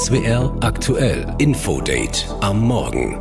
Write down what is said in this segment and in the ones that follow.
SWR aktuell Infodate am Morgen.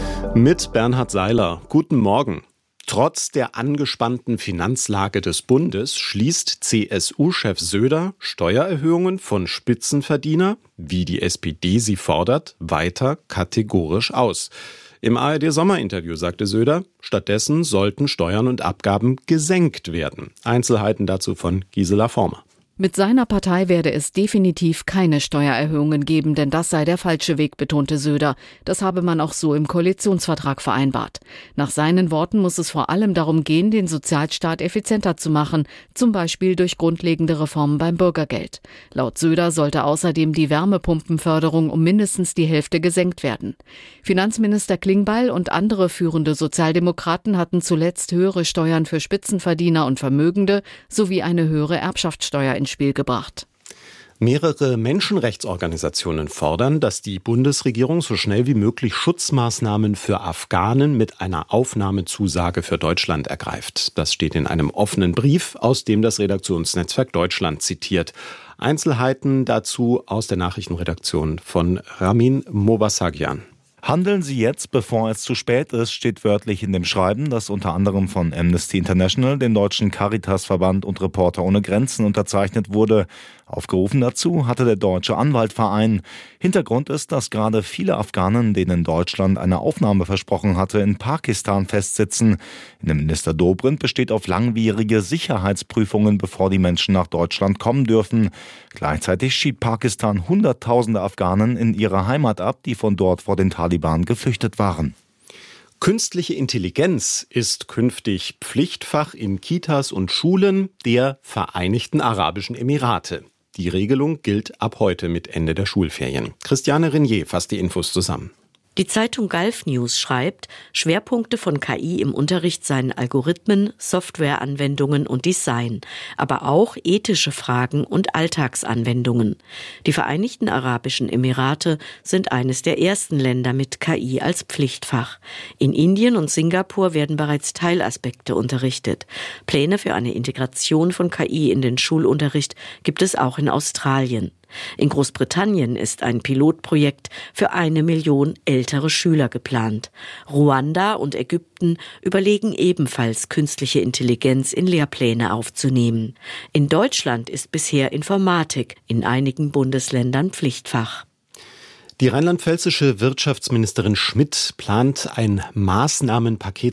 Mit Bernhard Seiler. Guten Morgen. Trotz der angespannten Finanzlage des Bundes schließt CSU-Chef Söder Steuererhöhungen von Spitzenverdiener, wie die SPD sie fordert, weiter kategorisch aus. Im ARD-Sommerinterview sagte Söder, stattdessen sollten Steuern und Abgaben gesenkt werden. Einzelheiten dazu von Gisela Former. Mit seiner Partei werde es definitiv keine Steuererhöhungen geben, denn das sei der falsche Weg, betonte Söder. Das habe man auch so im Koalitionsvertrag vereinbart. Nach seinen Worten muss es vor allem darum gehen, den Sozialstaat effizienter zu machen, zum Beispiel durch grundlegende Reformen beim Bürgergeld. Laut Söder sollte außerdem die Wärmepumpenförderung um mindestens die Hälfte gesenkt werden. Finanzminister Klingbeil und andere führende Sozialdemokraten hatten zuletzt höhere Steuern für Spitzenverdiener und Vermögende sowie eine höhere Erbschaftssteuer ins Spiel gebracht. Mehrere Menschenrechtsorganisationen fordern, dass die Bundesregierung so schnell wie möglich Schutzmaßnahmen für Afghanen mit einer Aufnahmezusage für Deutschland ergreift. Das steht in einem offenen Brief, aus dem das Redaktionsnetzwerk Deutschland zitiert. Einzelheiten dazu aus der Nachrichtenredaktion von Ramin Mobasagian. Handeln Sie jetzt, bevor es zu spät ist, steht wörtlich in dem Schreiben, das unter anderem von Amnesty International, dem Deutschen Caritasverband und Reporter ohne Grenzen unterzeichnet wurde. Aufgerufen dazu hatte der Deutsche Anwaltverein. Hintergrund ist, dass gerade viele Afghanen, denen Deutschland eine Aufnahme versprochen hatte, in Pakistan festsitzen. Innenminister Dobrindt besteht auf langwierige Sicherheitsprüfungen, bevor die Menschen nach Deutschland kommen dürfen. Gleichzeitig schiebt Pakistan Hunderttausende Afghanen in ihre Heimat ab, die von dort vor den Taliban geflüchtet waren. Künstliche Intelligenz ist künftig Pflichtfach in Kitas und Schulen der Vereinigten Arabischen Emirate. Die Regelung gilt ab heute mit Ende der Schulferien. Christiane Renier fasst die Infos zusammen. Die Zeitung Gulf News schreibt, Schwerpunkte von KI im Unterricht seien Algorithmen, Softwareanwendungen und Design, aber auch ethische Fragen und Alltagsanwendungen. Die Vereinigten Arabischen Emirate sind eines der ersten Länder mit KI als Pflichtfach. In Indien und Singapur werden bereits Teilaspekte unterrichtet. Pläne für eine Integration von KI in den Schulunterricht gibt es auch in Australien. In Großbritannien ist ein Pilotprojekt für 1 Million ältere Schüler geplant. Ruanda und Ägypten überlegen ebenfalls, künstliche Intelligenz in Lehrpläne aufzunehmen. In Deutschland ist bisher Informatik in einigen Bundesländern Pflichtfach. Die rheinland-pfälzische Wirtschaftsministerin Schmidt plant ein Maßnahmenpaket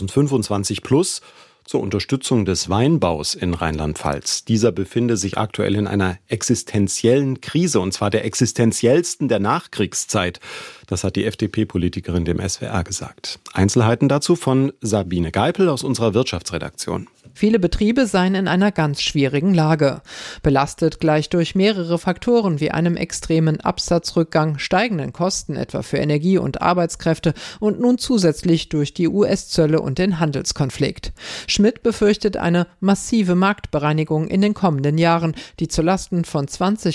2025 plus zur Unterstützung des Weinbaus in Rheinland-Pfalz. Dieser befinde sich aktuell in einer existenziellen Krise, und zwar der existenziellsten der Nachkriegszeit. Das hat die FDP-Politikerin dem SWR gesagt. Einzelheiten dazu von Sabine Geipel aus unserer Wirtschaftsredaktion. Viele Betriebe seien in einer ganz schwierigen Lage. Belastet gleich durch mehrere Faktoren wie einem extremen Absatzrückgang, steigenden Kosten etwa für Energie und Arbeitskräfte und nun zusätzlich durch die US-Zölle und den Handelskonflikt. Schmidt befürchtet eine massive Marktbereinigung in den kommenden Jahren, die zulasten von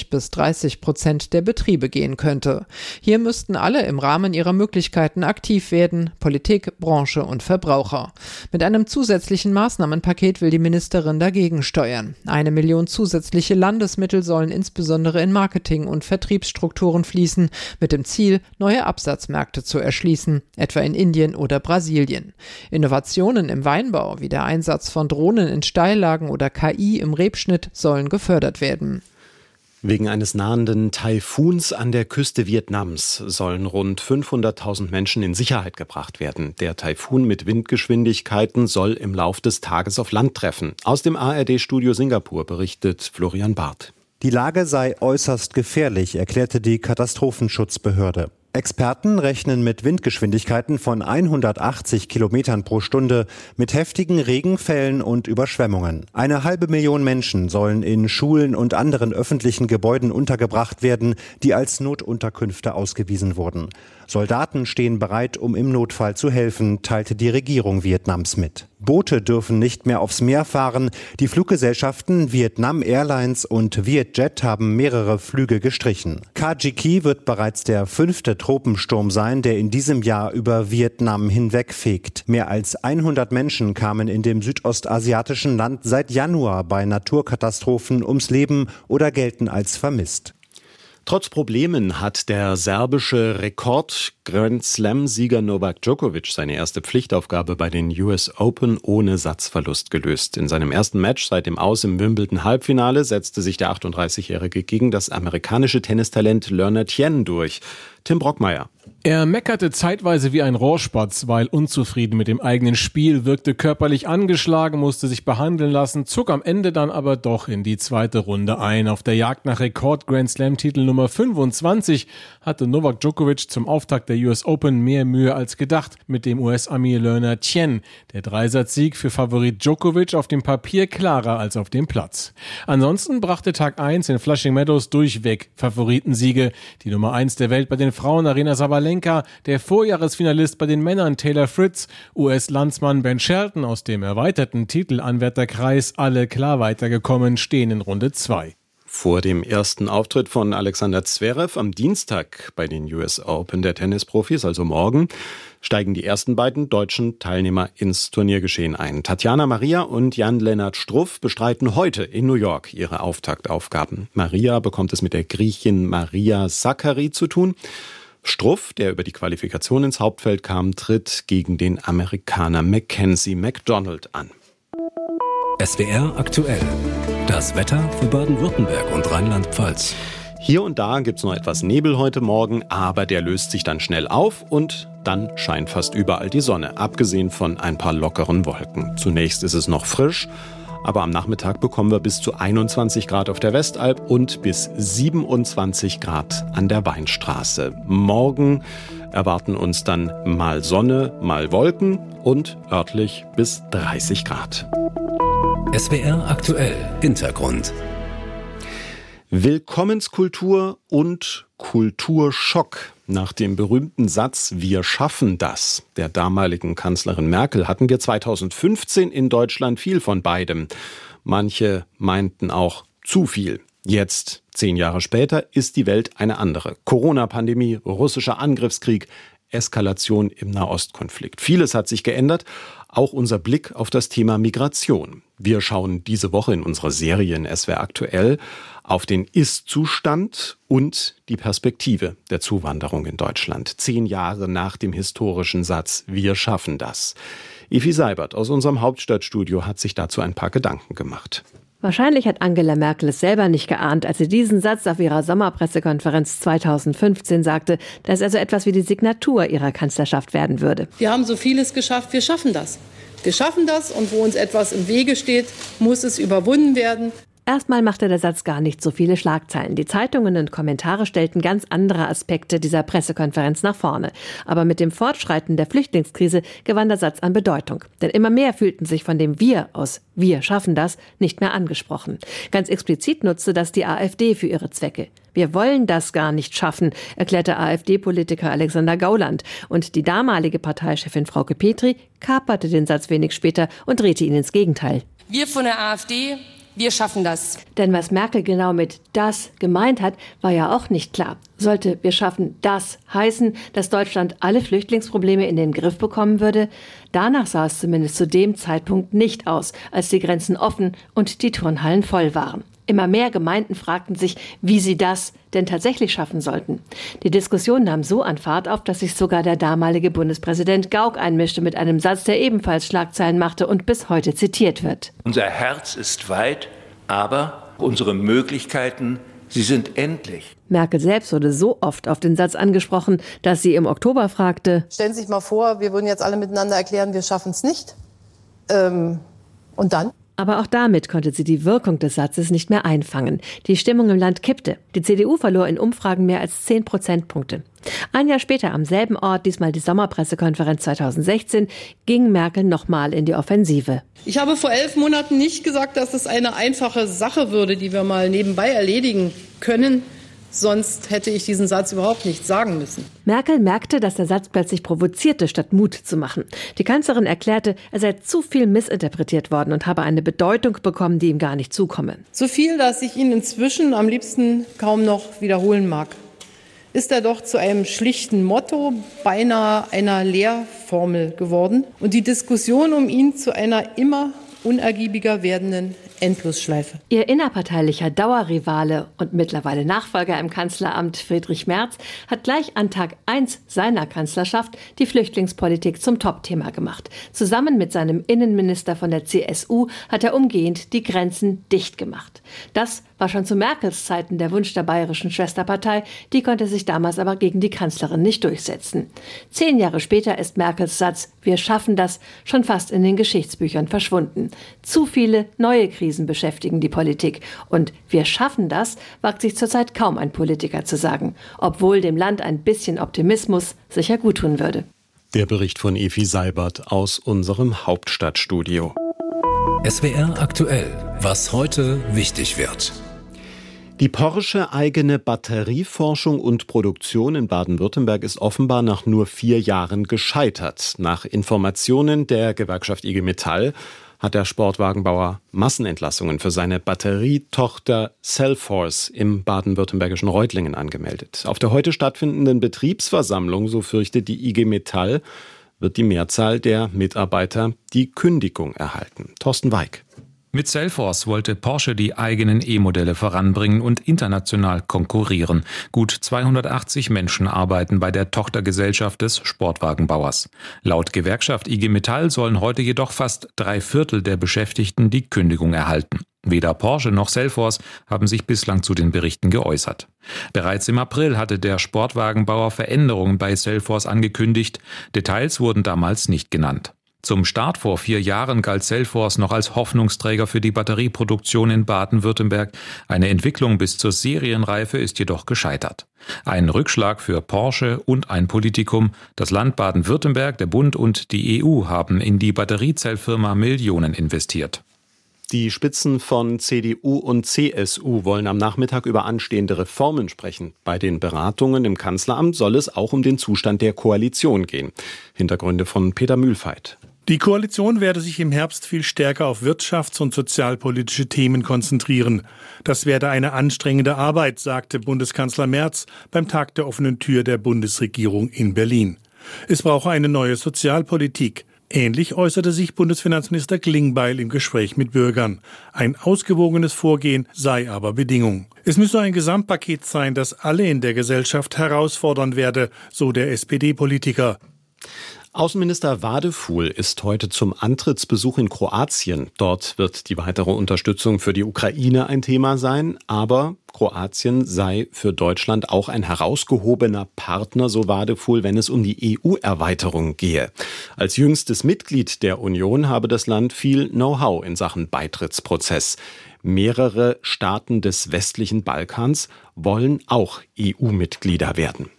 20-30% der Betriebe gehen könnte. Hier müssten alle im Rahmen ihrer Möglichkeiten aktiv werden, Politik, Branche und Verbraucher. Mit einem zusätzlichen Maßnahmenpaket will die Ministerin dagegen steuern. 1 Million zusätzliche Landesmittel sollen insbesondere in Marketing- und Vertriebsstrukturen fließen, mit dem Ziel, neue Absatzmärkte zu erschließen, etwa in Indien oder Brasilien. Innovationen im Weinbau, wie der Einsatz von Drohnen in Steillagen oder KI im Rebschnitt, sollen gefördert werden. Wegen eines nahenden Taifuns an der Küste Vietnams sollen rund 500.000 Menschen in Sicherheit gebracht werden. Der Taifun mit Windgeschwindigkeiten soll im Lauf des Tages auf Land treffen. Aus dem ARD-Studio Singapur berichtet Florian Barth. Die Lage sei äußerst gefährlich, erklärte die Katastrophenschutzbehörde. Experten rechnen mit Windgeschwindigkeiten von 180 Kilometern pro Stunde, mit heftigen Regenfällen und Überschwemmungen. 500.000 Menschen sollen in Schulen und anderen öffentlichen Gebäuden untergebracht werden, die als Notunterkünfte ausgewiesen wurden. Soldaten stehen bereit, um im Notfall zu helfen, teilte die Regierung Vietnams mit. Boote dürfen nicht mehr aufs Meer fahren. Die Fluggesellschaften Vietnam Airlines und Vietjet haben mehrere Flüge gestrichen. Kajiki wird bereits der 5. Tropensturm sein, der in diesem Jahr über Vietnam hinwegfegt. Mehr als 100 Menschen kamen in dem südostasiatischen Land seit Januar bei Naturkatastrophen ums Leben oder gelten als vermisst. Trotz Problemen hat der serbische Rekord-Grand-Slam-Sieger Novak Djokovic seine erste Pflichtaufgabe bei den US Open ohne Satzverlust gelöst. In seinem ersten Match seit dem Aus im Wimbledon-Halbfinale setzte sich der 38-Jährige gegen das amerikanische Tennistalent Leonard Tien durch. Tim Brockmeier. Er meckerte zeitweise wie ein Rohrspatz, weil unzufrieden mit dem eigenen Spiel, wirkte körperlich angeschlagen, musste sich behandeln lassen, zog am Ende dann aber doch in die zweite Runde ein. Auf der Jagd nach Rekord-Grand-Slam-Titel Nummer 25 hatte Novak Djokovic zum Auftakt der US Open mehr Mühe als gedacht mit dem US-Ami Leonard Tien. Der Dreisatzsieg für Favorit Djokovic auf dem Papier klarer als auf dem Platz. Ansonsten brachte Tag 1 in Flushing Meadows durchweg Favoritensiege. Die Nummer 1 der Welt bei den Frauen, Aryna Sabalenka, der Vorjahresfinalist bei den Männern Taylor Fritz, US-Landsmann Ben Shelton aus dem erweiterten Titelanwärterkreis, alle klar weitergekommen, stehen in Runde 2. Vor dem ersten Auftritt von Alexander Zverev am Dienstag bei den US Open der Tennisprofis, also morgen, steigen die ersten beiden deutschen Teilnehmer ins Turniergeschehen ein. Tatjana Maria und Jan-Lennart Struff bestreiten heute in New York ihre Auftaktaufgaben. Maria bekommt es mit der Griechin Maria Sakkari zu tun. Struff, der über die Qualifikation ins Hauptfeld kam, tritt gegen den Amerikaner Mackenzie McDonald an. SWR aktuell. Das Wetter für Baden-Württemberg und Rheinland-Pfalz. Hier und da gibt's noch etwas Nebel heute Morgen, aber der löst sich dann schnell auf und dann scheint fast überall die Sonne, abgesehen von ein paar lockeren Wolken. Zunächst ist es noch frisch, aber am Nachmittag bekommen wir bis zu 21 Grad auf der Westalb und bis 27 Grad an der Weinstraße. Morgen erwarten uns dann mal Sonne, mal Wolken und örtlich bis 30 Grad. SWR aktuell Hintergrund. Willkommenskultur und Kulturschock. Nach dem berühmten Satz „Wir schaffen das" der damaligen Kanzlerin Merkel hatten wir 2015 in Deutschland viel von beidem. Manche meinten auch zu viel. Jetzt, 10 Jahre später, ist die Welt eine andere. Corona-Pandemie, russischer Angriffskrieg, Eskalation im Nahostkonflikt. Vieles hat sich geändert, auch unser Blick auf das Thema Migration. Wir schauen diese Woche in unserer Serie in SWR aktuell auf den Ist-Zustand und die Perspektive der Zuwanderung in Deutschland. 10 Jahre nach dem historischen Satz „Wir schaffen das". Evi Seibert aus unserem Hauptstadtstudio hat sich dazu ein paar Gedanken gemacht. Wahrscheinlich hat Angela Merkel es selber nicht geahnt, als sie diesen Satz auf ihrer Sommerpressekonferenz 2015 sagte, dass er so etwas wie die Signatur ihrer Kanzlerschaft werden würde. Wir haben so vieles geschafft, wir schaffen das. Wir schaffen das und wo uns etwas im Wege steht, muss es überwunden werden. Erstmal machte der Satz gar nicht so viele Schlagzeilen. Die Zeitungen und Kommentare stellten ganz andere Aspekte dieser Pressekonferenz nach vorne. Aber mit dem Fortschreiten der Flüchtlingskrise gewann der Satz an Bedeutung. Denn immer mehr fühlten sich von dem Wir aus „Wir schaffen das" nicht mehr angesprochen. Ganz explizit nutzte das die AfD für ihre Zwecke. Wir wollen das gar nicht schaffen, erklärte AfD-Politiker Alexander Gauland. Und die damalige Parteichefin Frauke Petry kaperte den Satz wenig später und drehte ihn ins Gegenteil. Wir von der AfD, wir schaffen das. Denn was Merkel genau mit das gemeint hat, war ja auch nicht klar. Sollte "wir schaffen das" heißen, dass Deutschland alle Flüchtlingsprobleme in den Griff bekommen würde? Danach sah es zumindest zu dem Zeitpunkt nicht aus, als die Grenzen offen und die Turnhallen voll waren. Immer mehr Gemeinden fragten sich, wie sie das denn tatsächlich schaffen sollten. Die Diskussion nahm so an Fahrt auf, dass sich sogar der damalige Bundespräsident Gauck einmischte mit einem Satz, der ebenfalls Schlagzeilen machte und bis heute zitiert wird. Unser Herz ist weit, aber unsere Möglichkeiten, sie sind endlich. Merkel selbst wurde so oft auf den Satz angesprochen, dass sie im Oktober fragte: Stellen Sie sich mal vor, wir würden jetzt alle miteinander erklären, wir schaffen es nicht. Und dann? Aber auch damit konnte sie die Wirkung des Satzes nicht mehr einfangen. Die Stimmung im Land kippte. Die CDU verlor in Umfragen mehr als 10 Prozentpunkte. Ein Jahr später am selben Ort, diesmal die Sommerpressekonferenz 2016, ging Merkel nochmal in die Offensive. Ich habe vor 11 Monaten nicht gesagt, dass es eine einfache Sache würde, die wir mal nebenbei erledigen können. Sonst hätte ich diesen Satz überhaupt nicht sagen müssen. Merkel merkte, dass der Satz plötzlich provozierte, statt Mut zu machen. Die Kanzlerin erklärte, er sei zu viel missinterpretiert worden und habe eine Bedeutung bekommen, die ihm gar nicht zukomme. So viel, dass ich ihn inzwischen am liebsten kaum noch wiederholen mag. Ist er doch zu einem schlichten Motto, beinahe einer Lehrformel geworden und die Diskussion um ihn zu einer immer unergiebiger werdenden Endlosschleife. Ihr innerparteilicher Dauerrivale und mittlerweile Nachfolger im Kanzleramt Friedrich Merz hat gleich an Tag 1 seiner Kanzlerschaft die Flüchtlingspolitik zum Topthema gemacht. Zusammen mit seinem Innenminister von der CSU hat er umgehend die Grenzen dicht gemacht. Das war schon zu Merkels Zeiten der Wunsch der bayerischen Schwesterpartei, die konnte sich damals aber gegen die Kanzlerin nicht durchsetzen. 10 Jahre später ist Merkels Satz „Wir schaffen das" schon fast in den Geschichtsbüchern verschwunden. Zu viele neue Krisen beschäftigen die Politik. Und "wir schaffen das" wagt sich zurzeit kaum ein Politiker zu sagen, obwohl dem Land ein bisschen Optimismus sicher guttun würde. Der Bericht von Evi Seibert aus unserem Hauptstadtstudio. SWR aktuell, was heute wichtig wird. Die Porsche-eigene Batterieforschung und Produktion in Baden-Württemberg ist offenbar nach nur 4 Jahren gescheitert. Nach Informationen der Gewerkschaft IG Metall hat der Sportwagenbauer Massenentlassungen für seine Batterietochter Cellforce im baden-württembergischen Reutlingen angemeldet. Auf der heute stattfindenden Betriebsversammlung, so fürchtet die IG Metall, wird die Mehrzahl der Mitarbeiter die Kündigung erhalten. Thorsten Weig. Mit Cellforce wollte Porsche die eigenen E-Modelle voranbringen und international konkurrieren. Gut 280 Menschen arbeiten bei der Tochtergesellschaft des Sportwagenbauers. Laut Gewerkschaft IG Metall sollen heute jedoch fast 3/4 der Beschäftigten die Kündigung erhalten. Weder Porsche noch Cellforce haben sich bislang zu den Berichten geäußert. Bereits im April hatte der Sportwagenbauer Veränderungen bei Cellforce angekündigt. Details wurden damals nicht genannt. Zum Start vor 4 Jahren galt Cellforce noch als Hoffnungsträger für die Batterieproduktion in Baden-Württemberg. Eine Entwicklung bis zur Serienreife ist jedoch gescheitert. Ein Rückschlag für Porsche und ein Politikum. Das Land Baden-Württemberg, der Bund und die EU haben in die Batteriezellfirma Millionen investiert. Die Spitzen von CDU und CSU wollen am Nachmittag über anstehende Reformen sprechen. Bei den Beratungen im Kanzleramt soll es auch um den Zustand der Koalition gehen. Hintergründe von Peter Mühlfeit. Die Koalition werde sich im Herbst viel stärker auf wirtschafts- und sozialpolitische Themen konzentrieren. Das werde eine anstrengende Arbeit, sagte Bundeskanzler Merz beim Tag der offenen Tür der Bundesregierung in Berlin. Es brauche eine neue Sozialpolitik. Ähnlich äußerte sich Bundesfinanzminister Klingbeil im Gespräch mit Bürgern. Ein ausgewogenes Vorgehen sei aber Bedingung. Es müsse ein Gesamtpaket sein, das alle in der Gesellschaft herausfordern werde, so der SPD-Politiker. Außenminister Wadefuhl ist heute zum Antrittsbesuch in Kroatien. Dort wird die weitere Unterstützung für die Ukraine ein Thema sein, aber Kroatien sei für Deutschland auch ein herausgehobener Partner, so Wadefuhl, wenn es um die EU-Erweiterung gehe. Als jüngstes Mitglied der Union habe das Land viel Know-how in Sachen Beitrittsprozess. Mehrere Staaten des westlichen Balkans wollen auch EU-Mitglieder werden.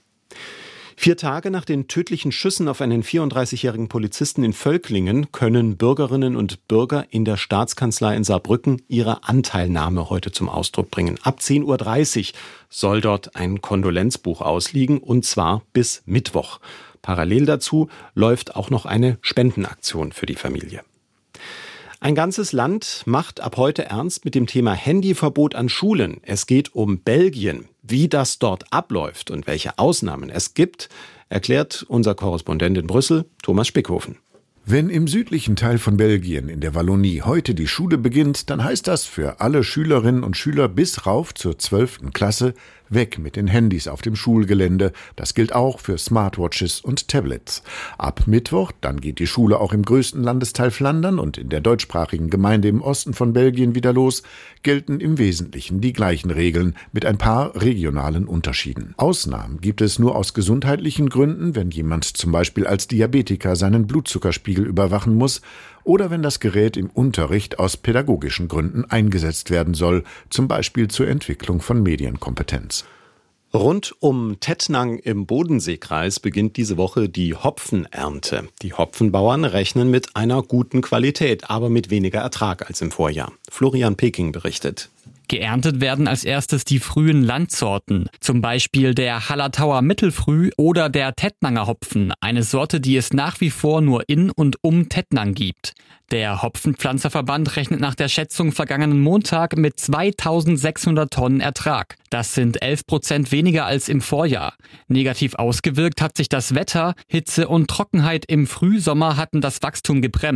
4 Tage nach den tödlichen Schüssen auf einen 34-jährigen Polizisten in Völklingen können Bürgerinnen und Bürger in der Staatskanzlei in Saarbrücken ihre Anteilnahme heute zum Ausdruck bringen. Ab 10:30 Uhr soll dort ein Kondolenzbuch ausliegen, und zwar bis Mittwoch. Parallel dazu läuft auch noch eine Spendenaktion für die Familie. Ein ganzes Land macht ab heute ernst mit dem Thema Handyverbot an Schulen. Es geht um Belgien. Wie das dort abläuft und welche Ausnahmen es gibt, erklärt unser Korrespondent in Brüssel, Thomas Spickhofen. Wenn im südlichen Teil von Belgien, in der Wallonie, heute die Schule beginnt, dann heißt das für alle Schülerinnen und Schüler bis rauf zur 12. Klasse, weg mit den Handys auf dem Schulgelände. Das gilt auch für Smartwatches und Tablets. Ab Mittwoch, dann geht die Schule auch im größten Landesteil Flandern und in der deutschsprachigen Gemeinde im Osten von Belgien wieder los, gelten im Wesentlichen die gleichen Regeln mit ein paar regionalen Unterschieden. Ausnahmen gibt es nur aus gesundheitlichen Gründen, wenn jemand zum Beispiel als Diabetiker seinen Blutzuckerspiegel überwachen muss oder wenn das Gerät im Unterricht aus pädagogischen Gründen eingesetzt werden soll, zum Beispiel zur Entwicklung von Medienkompetenz. Rund um Tettnang im Bodenseekreis beginnt diese Woche die Hopfenernte. Die Hopfenbauern rechnen mit einer guten Qualität, aber mit weniger Ertrag als im Vorjahr. Florian Peking berichtet. Geerntet werden als erstes die frühen Landsorten, zum Beispiel der Hallertauer Mittelfrüh oder der Tettnanger Hopfen, eine Sorte, die es nach wie vor nur in und um Tettnang gibt. Der Hopfenpflanzerverband rechnet nach der Schätzung vergangenen Montag mit 2600 Tonnen Ertrag. Das sind 11% weniger als im Vorjahr. Negativ ausgewirkt hat sich das Wetter. Hitze und Trockenheit im Frühsommer hatten das Wachstum gebremst.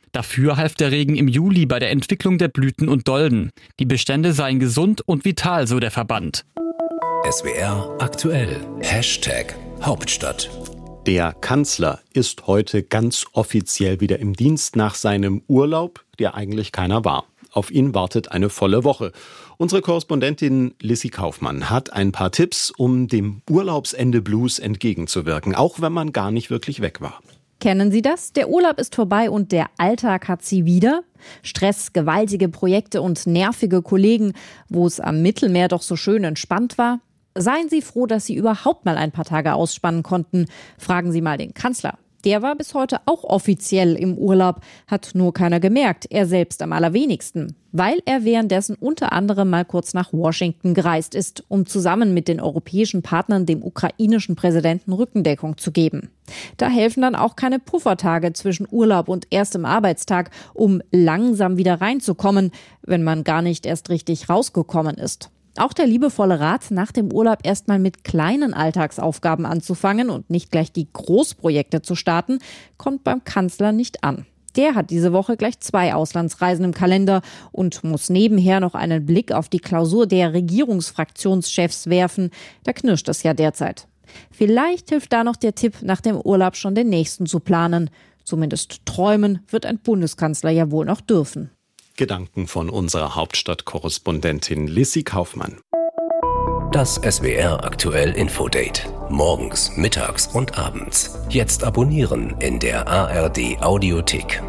Dafür half der Regen im Juli bei der Entwicklung der Blüten und Dolden. Die Bestände seien gesund und vital, so der Verband. SWR aktuell. #Hauptstadt. Der Kanzler ist heute ganz offiziell wieder im Dienst nach seinem Urlaub, der eigentlich keiner war. Auf ihn wartet eine volle Woche. Unsere Korrespondentin Lissy Kaufmann hat ein paar Tipps, um dem Urlaubsende-Blues entgegenzuwirken, auch wenn man gar nicht wirklich weg war. Kennen Sie das? Der Urlaub ist vorbei und der Alltag hat Sie wieder. Stress, gewaltige Projekte und nervige Kollegen, wo es am Mittelmeer doch so schön entspannt war. Seien Sie froh, dass Sie überhaupt mal ein paar Tage ausspannen konnten. Fragen Sie mal den Kanzler. Der war bis heute auch offiziell im Urlaub, hat nur keiner gemerkt, er selbst am allerwenigsten, weil er währenddessen unter anderem mal kurz nach Washington gereist ist, um zusammen mit den europäischen Partnern dem ukrainischen Präsidenten Rückendeckung zu geben. Da helfen dann auch keine Puffertage zwischen Urlaub und erstem Arbeitstag, um langsam wieder reinzukommen, wenn man gar nicht erst richtig rausgekommen ist. Auch der liebevolle Rat, nach dem Urlaub erstmal mit kleinen Alltagsaufgaben anzufangen und nicht gleich die Großprojekte zu starten, kommt beim Kanzler nicht an. Der hat diese Woche gleich 2 Auslandsreisen im Kalender und muss nebenher noch einen Blick auf die Klausur der Regierungsfraktionschefs werfen. Da knirscht es ja derzeit. Vielleicht hilft da noch der Tipp, nach dem Urlaub schon den nächsten zu planen. Zumindest träumen wird ein Bundeskanzler ja wohl noch dürfen. Gedanken von unserer Hauptstadtkorrespondentin Lissy Kaufmann. Das SWR aktuell Infodate. Morgens, mittags und abends. Jetzt abonnieren in der ARD Audiothek.